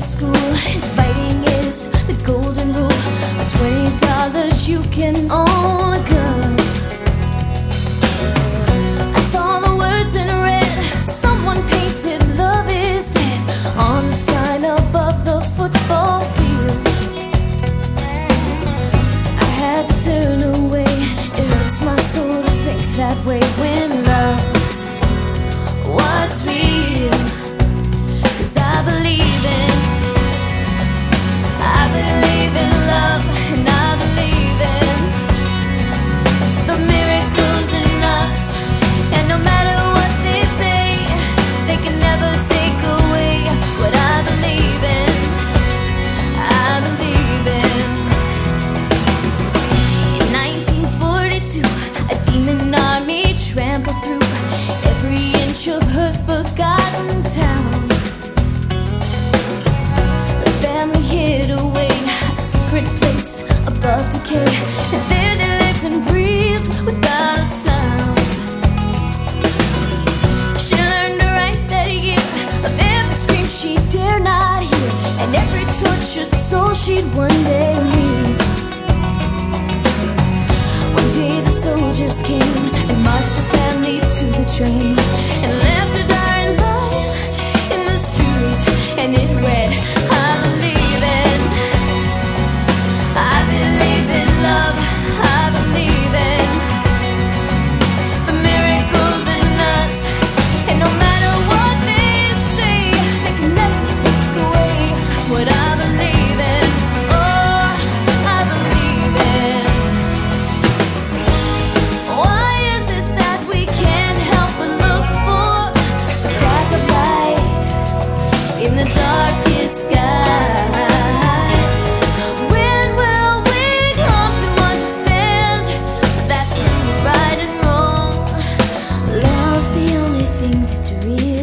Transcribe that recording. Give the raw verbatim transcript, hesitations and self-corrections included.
school, and fighting is the golden rule. For twenty dollars you can own a gun. I saw the words in red. Someone painted "Love is dead" on the sign above the football field. I had to turn away. It hurts my soul to think that way when love's what's real. 'Cause I believe in, I believe in love, and I believe in the miracles in us. And no matter what they say, they can never take away what I believe in, I believe in. In nineteen forty-two, a demon army trampled through every inch of her forgotten town. Her family hid away, a secret place above decay, and there they lived and breathed without a sound. She learned to write that year of every scream she dare not hear, and every tortured soul she'd one day meet. One day the soldiers came and marched her family to the train, and left her dying lying in the street. And it read, I believe in, I believe in love, I believe in the miracles in us. And no matter what they say, they can never take away what I believe in. Oh, I believe in. Why is it that we can't help but look for the crack of light in the darkest skies? When will we come to understand that through right and wrong, love's the only thing that's real?